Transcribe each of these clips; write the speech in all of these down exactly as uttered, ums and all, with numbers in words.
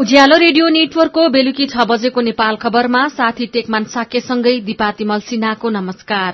उज्यालो radio नेटवर्कको बेलुकी छ बजेको नेपाल खबरमा साथी टेकमान साकेसँगै दिपातिमल सिन्हाको नमस्कार।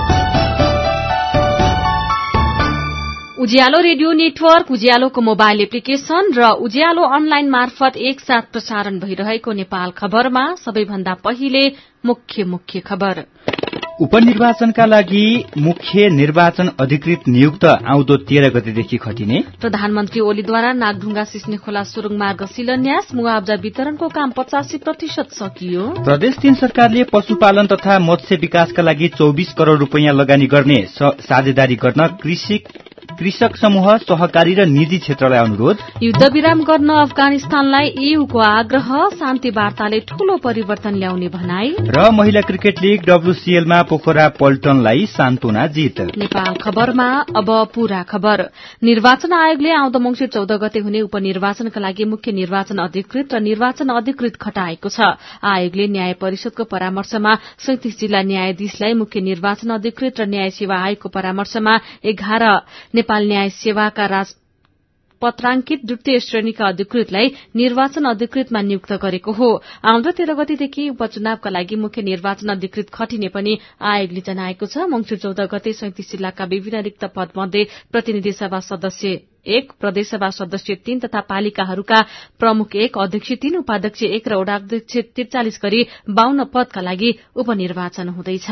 उज्यालो रेडियो नेटवर्क, उज्यालोको मोबाइल एप्लिकेशन र उज्यालो अनलाइन मार्फत एकसाथ प्रसारण भइरहेको नेपाल खबरमा सबैभन्दा पहिले मुख्य मुख्य खबर। उपनिर्वाचनका लागि मुख्य निर्वाचन अधिकृत नियुक्त आउँदो तेह्र गतेदेखि खटिने। प्रधानमन्त्री ओलीद्वारा नागढुङ्गा सिस्ने खोला सुरुङ मार्ग शिलान्यास, मुआवजा वितरणको काम पचासी प्रतिशत सकियो। प्रदेश तीन सरकारले पशुपालन तथा मत्स्य विकासका लागि चौबिस करोड़ रूपियाँ लगानी गर्ने साझेदारी गर्न कृषि कृषक समूह, सहकारी र निजी क्षेत्रलाई अनुरोध। युद्ध विराम गर्न अफगानिस्तानलाई ईयूको आग्रह, शान्ति वार्ताले ठूलो परिवर्तन ल्याउने भनाई। र महिला क्रिकेट लीग डब्ल्यूसीएलमा पोखरा पल्टनलाई सान्तोना जित। नेपाल खबरमा अब पूरा खबर। निर्वाचन आयोगले आउँदो मंसिर चौध गते हुने उपनिर्वाचनका लागि मुख्य निर्वाचन अधिकृत र निर्वाचन अधिकृत खटाएको छ। आयोगले न्याय परिषदको परामर्शमा सैंतिस जिल्ला न्यायाधीशलाई, मुख्य निर्वाचन अधिकृत र न्याय सेवा आयोगको परामर्शमा एघार नेपाल न्याय सेवाका राजपत्रांकित द्वितीय श्रेणीका अधिकृतलाई निर्वाचन अधिकृतमा नियुक्त गरेको हो। आउँदो तेह्र गतेदेखि उपचुनावका लागि मुख्य निर्वाचन अधिकृत खटिने पनि आयोगले जनाएको छ। मंसिर चौध गते सैंतिस जिल्लाका विभिन्न रिक्त पद मध्ये प्रतिनिधि सभा सदस्य एक, प्रदेशसभा सदस्य तीन तथा पालिकाहरूका प्रमुख एक, अध्यक्ष तीन, उपाध्यक्ष एक र वडाध्यक्ष त्रिचालिस गरी बाहन्न पदका लागि उपनिर्वाचन हुँदैछ।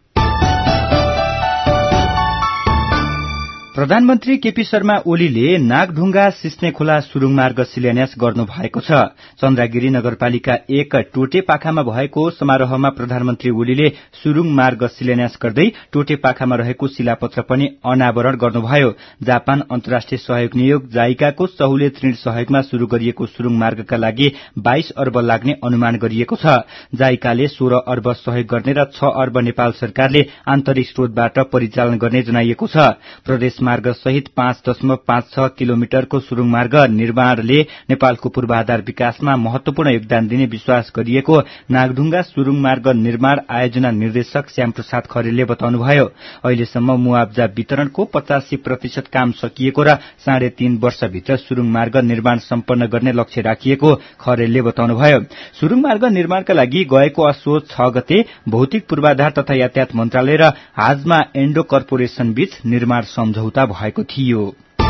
प्रधानमन्त्री केपी शर्मा ओलीले नागढुङ्गा सिस्ने खोला सुरुङ मार्ग शिलान्यास गर्नु भएको छ। चन्द्रगिरी नगरपालिका एक टोटे पाखामा भएको समारोहमा प्रधानमन्त्री ओलीले सुरुङ मार्ग शिलान्यास गर्दै टोटे पाखामा रहेको शिलापत्र पनि अनावरण गर्नुभयो। जापान अन्तर्राष्ट्रिय सहयोग नियोग जाइकाको सहुलियत ऋण सहयोगमा शुरू गरिएको सुरुङ मार्गका लागि बाइस अर्ब लाग्ने अनुमान गरिएको छ। जाइकाले सोह्र अर्ब सहयोग गर्ने र छ अर्ब नेपाल सरकारले आन्तरिक स्रोतबाट परिचालन गर्ने जनाइएको छ। प्रदेश मार्ग सहित पाँच दशमलव पाँच छ किलोमिटरको सुरुङ मार्ग निर्माणले नेपालको पूर्वाधार विकासमा महत्वपूर्ण योगदान दिने विश्वास गरिएको नागढुङ्गा सुरुङ मार्ग निर्माण आयोजना निर्देशक श्यामप्रसाद खरेलले बताउनुभयो। अहिलेसम्म मुआवजा वितरणको पचासी प्रतिशत काम सकिएको र साढे तीन वर्षभित्र सुरुङ मार्ग निर्माण सम्पन्न गर्ने लक्ष्य राखिएको खरेलले बताउनुभयो। सुरुङ मार्ग निर्माणका लागि गएको असोज छ गते भौतिक पूर्वाधार तथा यातायात मन्त्रालय र हाजमा एन्डो कर्पोरेशन बीच निर्माण सम्झौता भएको थियो।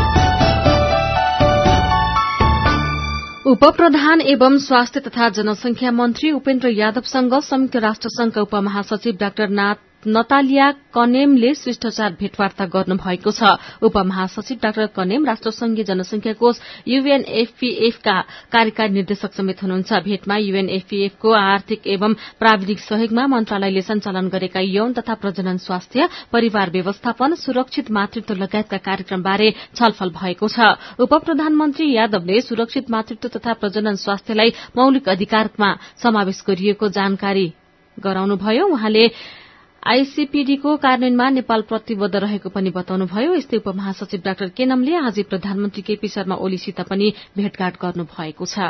उपप्रधान एवं स्वास्थ्य तथा जनसंख्या मन्त्री उपेन्द्र यादवसँग संयुक्त राष्ट्र संघका उपमहासचिव डाक्टर नतालिया कनेमले शिष्टाचार भेटवार्ता गर्नुभएको छ। उपमहासचिव डाक्टर कनेम राष्ट्रसंघीय जनसंख्या कोष यूएनएफपीएफ का कार्यकारी निर्देशक समेत हुनुहुन्छ। भेटमा यूएनएफपीएफ को आर्थिक एवं प्राविधिक सहयोगमा मन्त्रालयले सञ्चालन गरेका यौन तथा प्रजनन स्वास्थ्य, परिवार व्यवस्थापन, सुरक्षित मातृत्व लगायतका कार्यक्रमबारे छलफल भएको छ। उपप्रधानमन्त्री यादवले सुरक्षित मातृत्व तथा प्रजनन स्वास्थ्यलाई मौलिक अधिकारमा समावेश गरिएको जानकारी गराउनुभयो। उहाँले आईसीपीडीको कार्यान्वयनमा नेपाल प्रतिबद्ध रहेको पनि बताउनुभयो। यस्तै उपमहासचिव डाक्टर केनमले आज प्रधानमन्त्री केपी शर्मा ओलीसित पनि भेटघाट गर्नुभएको छ।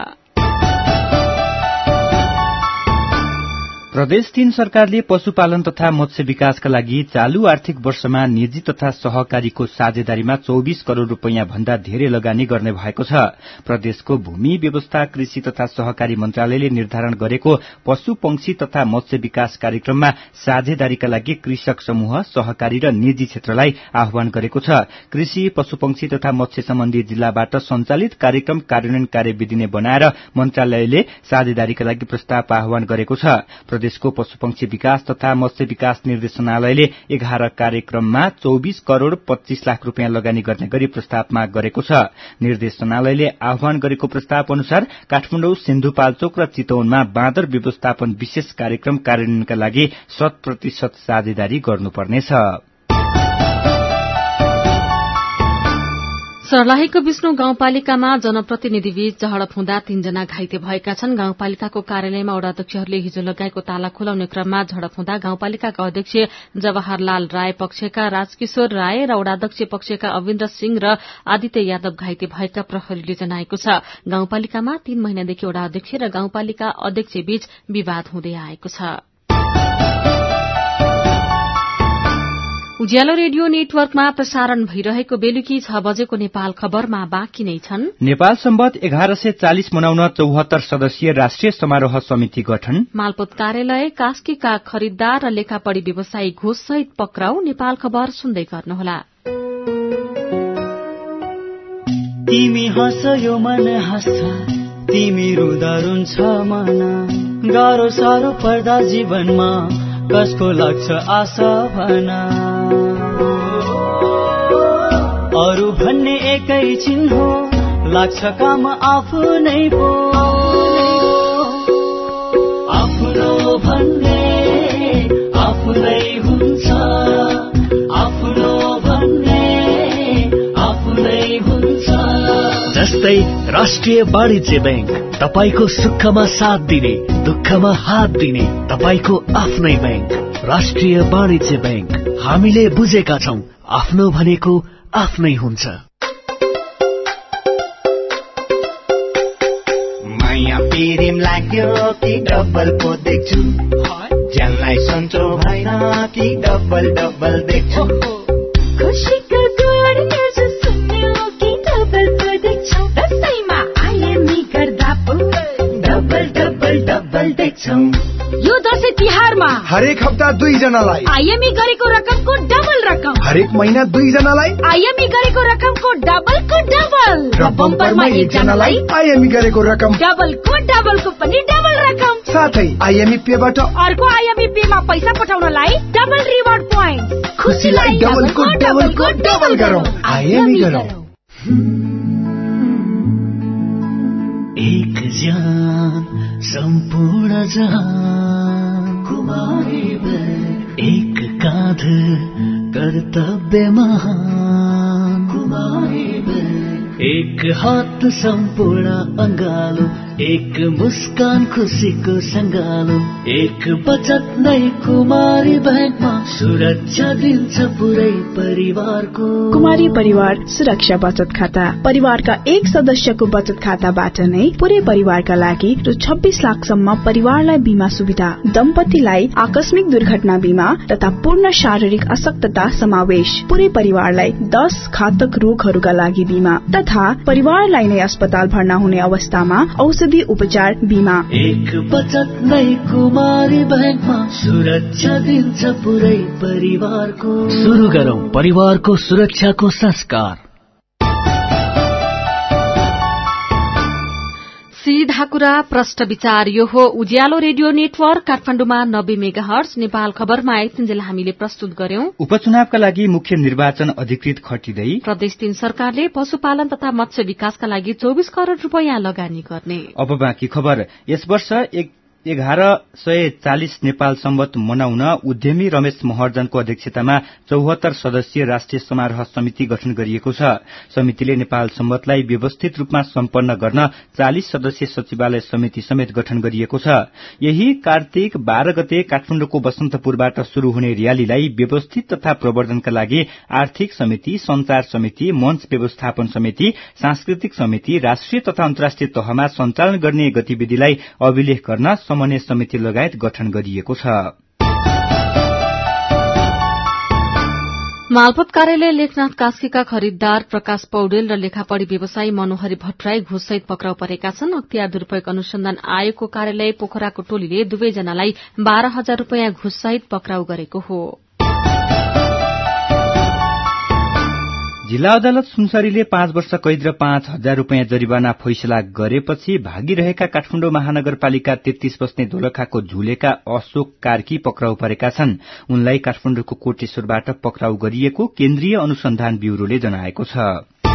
प्रदेश तीन सरकारले पशुपालन तथा मत्स्य विकासका लागि चालू आर्थिक वर्षमा निजी तथा सहकारीको साझेदारीमा चौबिस करोड़ रूपियाँ भन्दा धेरै लगानी गर्ने भएको छ। प्रदेशको भूमि व्यवस्था, कृषि तथा सहकारी मन्त्रालयले निर्धारण गरेको पशु पंक्षी तथा मत्स्य विकास कार्यक्रममा साझेदारीका लागि कृषक समूह, सहकारी र निजी क्षेत्रलाई आह्वान गरेको छ। कृषि, पशुपंक्षी तथा मत्स्य सम्बन्धी जिल्लाबाट सञ्चालित कार्यक्रम कार्यान्वयन कार्यविधि नै बनाएर मन्त्रालयले साझेदारीका लागि प्रस्ताव आह्वान गरेको छ। प्रदेशको पशुपंक्षी विकास तथा मत्स्य विकास निर्देशनालयले एघार कार्यक्रममा चौबिस करोड़ पच्चीस लाख रूपियाँ लगानी गर्ने गरी प्रस्ताव माग गरेको छ। निर्देशनालयले आह्वान गरेको प्रस्ताव अनुसार काठमाडौँ, सिन्धुपाल्चोक र चितवनमा बाँदर व्यवस्थापन विशेष कार्यक्रम कार्यान्वयनका लागि शत प्रतिशत साझेदारी गर्नुपर्नेछ। सर्लाहीको विष्णु गाउँपालिकामा जनप्रतिनिधिबीच झडप हुँदा तीनजना घाइते भएका छन्। गाउँपालिकाको कार्यालयमा वडाध्यक्षहरूले हिजो लगाएको ताला खुलाउने क्रममा झडप हुँदा गाउँपालिकाका अध्यक्ष जवाहरलाल राय पक्षका राजकिशोर राय र वडाध्यक्ष पक्षका अविन्द्र सिंह र आदित्य यादव घाइते भएका प्रहरीले जनाएको छ। गाउँपालिकामा तीन महिनादेखि वडाध्यक्ष र गाउँपालिका अध्यक्षबीच विवाद हुँदै आएको छ। उज्यालो रेडियो नेटवर्कमा प्रसारण भइरहेको बेलुकी छ बजेको नेपाल खबरमा बाँकी नै छन्। नेपाल सम्बत एघार सय चालिस मनाउन चौहत्तर सदस्यीय राष्ट्रिय समारोह समिति गठन, मालपोत कार्यालय कास्कीका खरिददार र लेखापढ़ी व्यवसायी घुस सहित पक्राउ। नेपाल खबर सुन्दै गर्नुहोला। तिमी हँसयो मन हँस्छ, तिमी रुँदा रुन्छ मन, गाह्रो साह्रो पर्दा जीवनमा कसको लाग्छ आशा भना, अरू भन्ने एकै छिन हो, लाग्छ काम आफ्नै पो, आफ्नो भन्ने आफ्नै हुन्छ, आफ्नो भन्ने आफ्नै हुन्छ। जस्तै राष्ट्रिय वाणिज्य बैंक तपाईको सुखमा साथ दिने, दुःखमा हात दिने, तपाईको आफ्नै बैंक राष्ट्रिय वाणिज्य बैंक। हामीले बुझेका छौं, आफ्नो भनेको आफ्नै हुन्छ। माया प्रेम लाग्यो कि डबल पो देख्छु, ज्यानलाई सन्चो भएन कि डबल डबल देख्छु, खुसीको गुड न्युज सुन्ने हो कि डबल पो देख्छौ, दसैँमा आइएमई गर्दा पो डबल डबल डबल देख्छौ। यो दसैँ तिहारमा हरेक हप्ता दुई जनालाई आइएमई गरेको रकमको डबल रकम, हरेक महिना दुई जनालाई आइएमई गरेको रकमको डबलको डबल, र बम्परमा एक जनालाई आइएमई गरेको रकम डबलको डबलको पनि डबल रकम। साथै आइएमई पेबाट अर्को आइएमई पेमा पैसा पठाउनलाई डबल रिवार्ड पोइन्ट। खुसीलाई डबलको डबलको डबल गरौँ, आइएमई गरौँ। एक ज्यान सम्पूर्ण जहान कुमारी बैंक, एक काँध कर्तव्य महान कुमारी बैंक, एक हात सम्पूर्ण अंगालो, एक मुस्कान खुसीको संगालो, एक बचत नै कुमारी बैंकमा सुरक्षा दिन्छ पुरै परिवारको। कुमारी परिवार सुरक्षा बचत खाता परिवारका एक सदस्यको बचत खाताबाट नै पुरै परिवारका लागि रु छब्बीस लाखसम्म परिवारलाई बीमा सुविधा, दम्पतिलाई आकस्मिक दुर्घटना बीमा तथा पूर्ण शारीरिक अशक्तता समावेश, पुरै परिवारलाई दस घातक रोगहरूका लागि बीमा तथा परिवारलाई नै अस्पताल भर्ना हुने अवस्थामा औषधि उपचार बीमा। एक बचत नै कुमारी बैंकमा सुरक्षा दिन्छ पुरै परिवारको। सुरु गरौं परिवारको सुरक्षाको संस्कार। सीधा कुरा प्रश्न विचार, यो हो उज्यालो रेडियो नेटवर्क काठमाडौँमा नब्बे मेगा हर्ज। नेपाल खबरमा यतिन्जेल हामीले प्रस्तुत गर्यौं। उपचुनावका लागि मुख्य निर्वाचन अधिकृत खटिँदै प्रदेश तीन सरकारले पशुपालन तथा मत्स्य विकासका लागि चौबिस करोड़ रूपियाँ लगानी गर्ने। अब बाँकी खबर। यस वर्ष एक एघार सय चालिस नेपाल सम्बत मनाउन उद्यमी रमेश महर्जनको अध्यक्षतामा चौहत्तर सदस्यीय राष्ट्रिय समारोह समिति गठन गरिएको छ। समितिले नेपाल सम्बतलाई व्यवस्थित रूपमा सम्पन्न गर्न चालिस सदस्यीय सचिवालय समिति समेत गठन गरिएको छ। यही कार्तिक बाह्र गते काठमाडौँको बसन्तपुरबाट शुरू हुने रयालीलाई व्यवस्थित तथा प्रवर्धनका लागि आर्थिक समिति, संचार समिति, मंच व्यवस्थापन समिति, सांस्कृतिक समिति, राष्ट्रिय तथा अन्तर्राष्ट्रिय तहमा सञ्चालन गर्ने गतिविधिलाई अभिलेख गर्न समन्वय समिति लगायत गठन गरिएको छ। मालपोत कार्यालय लेखनाथ कास्कीका खरिददार प्रकाश पौडेल र लेखापढ़ी व्यवसायी मनोहरी भट्टराई घुससहित पक्राउ परेका छन्। अख्तियार दुरूपयोग अनुसन्धान आयोगको कार्यालय पोखराको टोलीले दुवैजनालाई बाह्र हजार रूपियाँ घुससहित पक्राउ गरेको हो। जिल्ला अदालत सुनसरीले पाँच वर्ष कैद र पाँच हजार रूपियाँ जरिवाना फैसला गरेपछि भागिरहेका काठमाडौँ महानगरपालिका तेत्तीस बस्ने दोलखाको झुलेका अशोक कार्की पक्राउ परेका छन्। उनलाई काठमाडौँको कोटेश्वरबाट पक्राउ गरिएको केन्द्रीय अनुसन्धान ब्यूरोले जनाएको छ।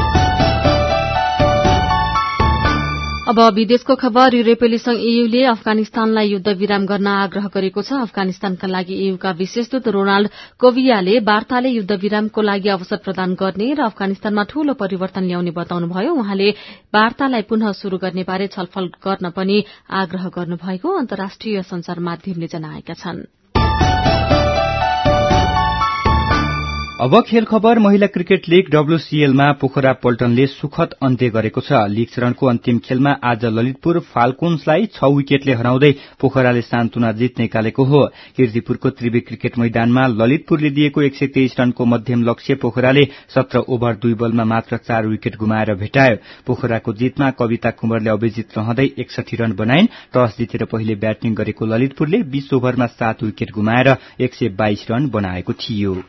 अब विदेशको खबर। युरोपेली संघ ईयूले अफगानिस्तानलाई युद्ध विराम गर्न आग्रह गरेको छ। अफगानिस्तानका लागि ईयूका विशेष दूत रोनाल्ड कोवियाले वार्ताले युद्ध विरामको लागि अवसर प्रदान गर्ने र अफगानिस्तानमा ठूलो परिवर्तन ल्याउने बताउनुभयो। उहाँले वार्तालाई पुनः शुरू गर्ने बारे छलफल गर्न पनि आग्रह गर्नुभएको अन्तर्राष्ट्रिय संचार माध्यमले जनाएका छन्। अब खेल खबर। महिला क्रिकेट लीग डब्ल्यूसीएलमा पोखरा पल्टनले सुखद अन्त्य गरेको छ। लीग चरणको अन्तिम खेलमा आज ललितपुर फाल्कोन्सलाई छ विकेटले हराउँदै पोखराले सान्तुना जित निकालेको हो। कीर्तिपुरको त्रिवी क्रिकेट मैदानमा ललितपुरले दिएको एक सय तेइस रनको मध्यम लक्ष्य पोखराले सत्र ओभर दुई बलमा मात्र चार विकेट गुमाएर भेटायो। पोखराको जितमा कविता कुँवरले अभिजित रहँदै एकसठी रन बनाइन्। टस जितेर पहिले ब्याटिङ गरेको ललितपुरले बीस ओभरमा सात विकेट गुमाएर एक सय बाइस रन बनाएको थियो।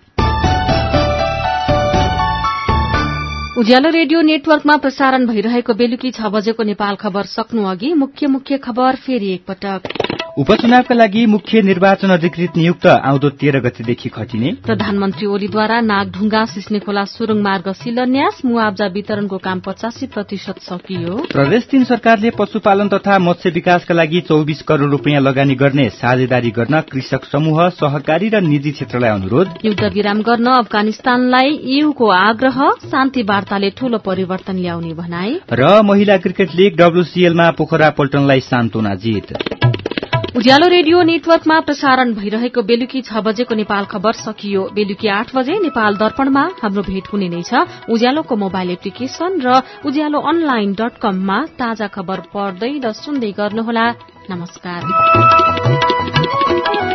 उज्यालो रेडियो नेटवर्कमा प्रसारण भइरहेको बेलुकी छ बजेको नेपाल खबर सक्नु अघि मुख्य मुख्य खबर फेरि एकपटक। उपचुनावका लागि मुख्य निर्वाचन अधिकृत नियुक्त आउँदो तेह्र गतेदेखि खटिने। प्रधानमन्त्री ओलीद्वारा नागढुङ्गा सिस्ने खोला सुरुङ मार्ग शिलान्यास। मुआवजा वितरणको काम पचासी प्रतिशत सकियो। प्रदेश तीन सरकारले पशुपालन तथा मत्स्य विकासका लागि चौबिस करोड़ रूपियाँ लगानी गर्ने साझेदारी गर्न कृषक समूह, सहकारी र निजी क्षेत्रलाई अनुरोध। युद्ध विराम गर्न अफगानिस्तानलाई ईयूको आग्रह। शान्ति वार्ताले ठूलो परिवर्तन ल्याउने भनाई। र महिला क्रिकेट लीग डब्ल्यूसीएलमा पोखरा पल्टनलाई सान्तुना जित। उज्यालो रेडियो नेटवर्कमा प्रसारण भइरहेको बेलुकी छ बजेको नेपाल खबर सकियो। बेलुकी आठ बजे नेपाल दर्पणमा हाम्रो भेट हुने नै छ। उज्यालोको मोबाइल एप्लिकेशन र उज्यालो अनलाइन डट कममा ताजा खबर पढ्दै र सुन्दै गर्नुहोला। नमस्कार।